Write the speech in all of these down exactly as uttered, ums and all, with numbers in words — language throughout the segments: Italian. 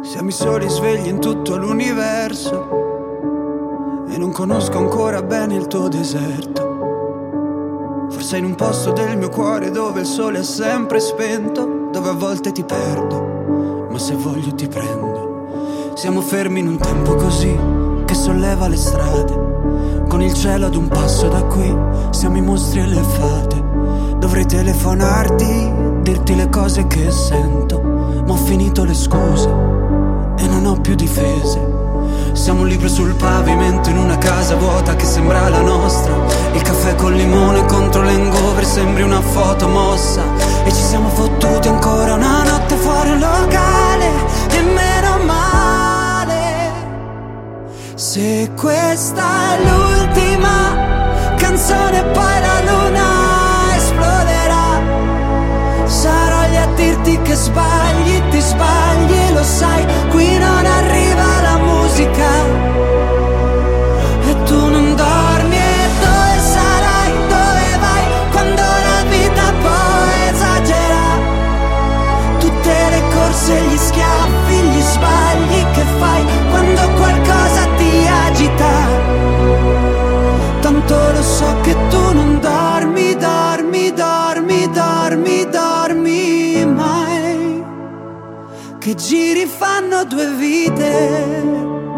Siamo i soli svegli in tutto l'universo e non conosco ancora bene il tuo deserto. Forse in un posto del mio cuore dove il sole è sempre spento, dove a volte ti perdo, ma se voglio ti prendo. Siamo fermi in un tempo così che solleva le strade, con il cielo ad un passo da qui, siamo i mostri e le fate. Dovrei telefonarti, dirti le cose che sento, ma ho finito le scuse e non ho più difese. Siamo un libro sul pavimento in una casa vuota che sembra la nostra. Il caffè col limone contro l'hangover sembri una foto mossa. E ci siamo fottuti ancora una notte fuori un locale, e meno male. Se questa è l'ultima canzone poi la luna esploderà, sarò lì a dirti che sbagli, ti sbagli e lo sai. Qui non arriva la musica e tu non dormi. E dove sarai, dove vai, quando la vita poi esagera? Tutte le corse, gli schiaffi, gli sbagli che fai quando qualcosa ti agita. Tanto lo so che tu non dormi, dormi, dormi, dormi, dormi mai. Che giri fanno due vite.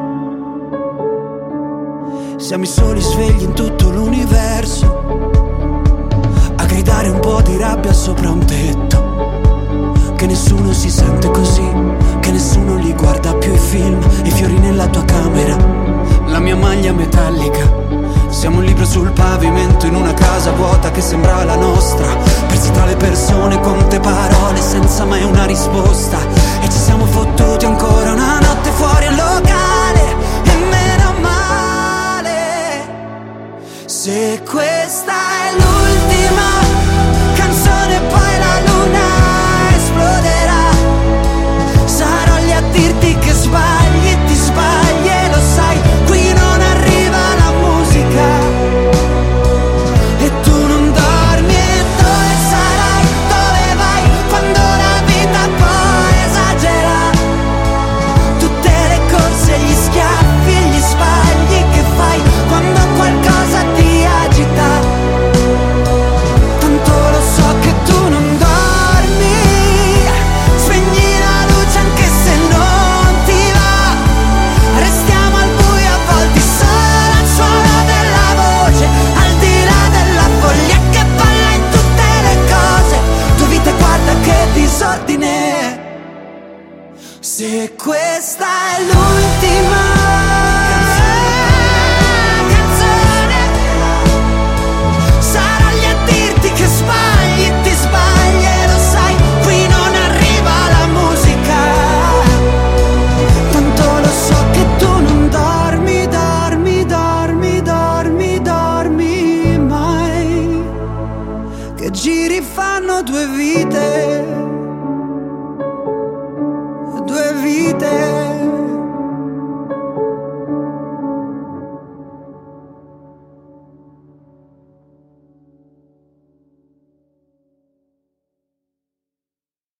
Siamo i soli svegli in tutto l'universo, a gridare un po' di rabbia sopra un tetto. Che nessuno si sente così, che nessuno li guarda più i film, i fiori nella tua camera, la mia maglia metallica. Siamo un libro sul pavimento in una casa vuota che sembra la nostra, persi tra le persone, quante parole senza mai una risposta. E ci siamo fottuti ancora una notte fuori al locale, e meno male. Se questa è l'ultima canzone poi la luna esploderà, sarò lì a dirti che sbagli, ti sbagli e lo sai. Qui non arriva la musica e tu non dormi. E dove sarai, dove vai, quando la vita poi esagera? Tutte le corse, gli schiaffi e gli sbagli che fai quando qualcosa ti agita. Tanto lo so che tu non dormi, spegni la luce anche se non ti va. Restiamo al buio avvolti solo al suono della voce, al di là della foglia che balla in tutte le cose. Tua vita guarda che disordine. Se questa è l'ultima canzone, sarò lì a dirti che sbagli, ti sbagli e lo sai. Qui non arriva la musica, tanto lo so che tu non dormi, dormi, dormi, dormi, dormi mai. Che giri fanno due vite.